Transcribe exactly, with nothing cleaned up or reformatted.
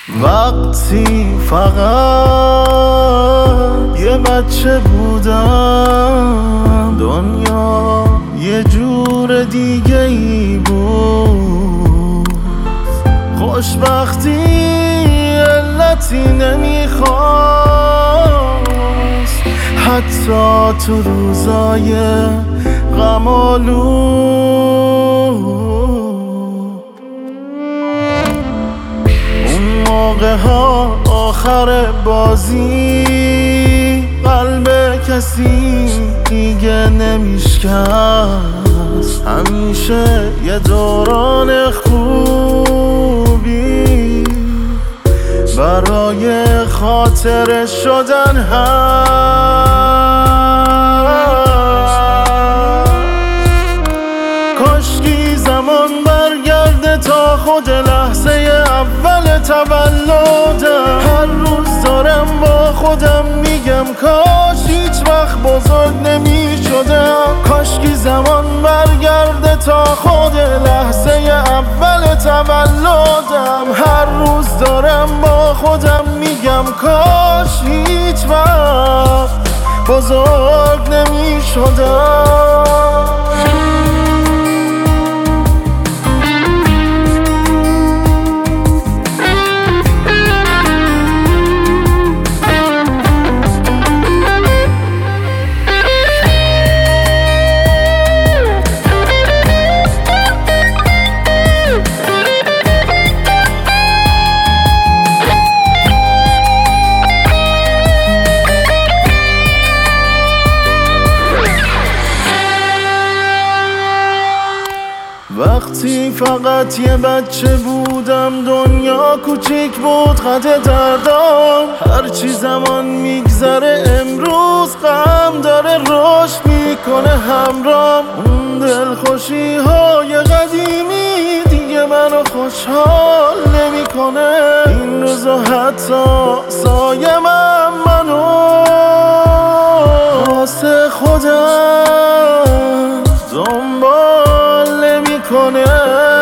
وقتی فقط یه بچه بودم، دنیا یه جور دیگه ای بود. خوشبختی علتی نمیخواست، حتی تو روزای غم‌آلود. اون موقع ها آخر بازی قلب کسی دیگه نمیشکست. همیشه یه دوران خوبی برای خاطر شدن هست. کاشکی زمان برگرده تا خود لحظه اول تولدم. هر روز دارم با خودم میگم کاش هیچ وقت بزرگ نمی شدم. کاشکی زمان برگرده تا خود لحظه اول تولدم. هر روز دارم با خودم میگم کاش هیچ وقت بزرگ نمی شدم. وقتی فقط یه بچه بودم، دنیا کوچیک بود قد دردام. هرچی زمان میگذره امروز غم داره رشد میکنه همرام. اون دلخوشی های قدیمی دیگه منو خوشحال نمیکنه. این روزا حتی سایه من منو واسه خودم دنبال کنه.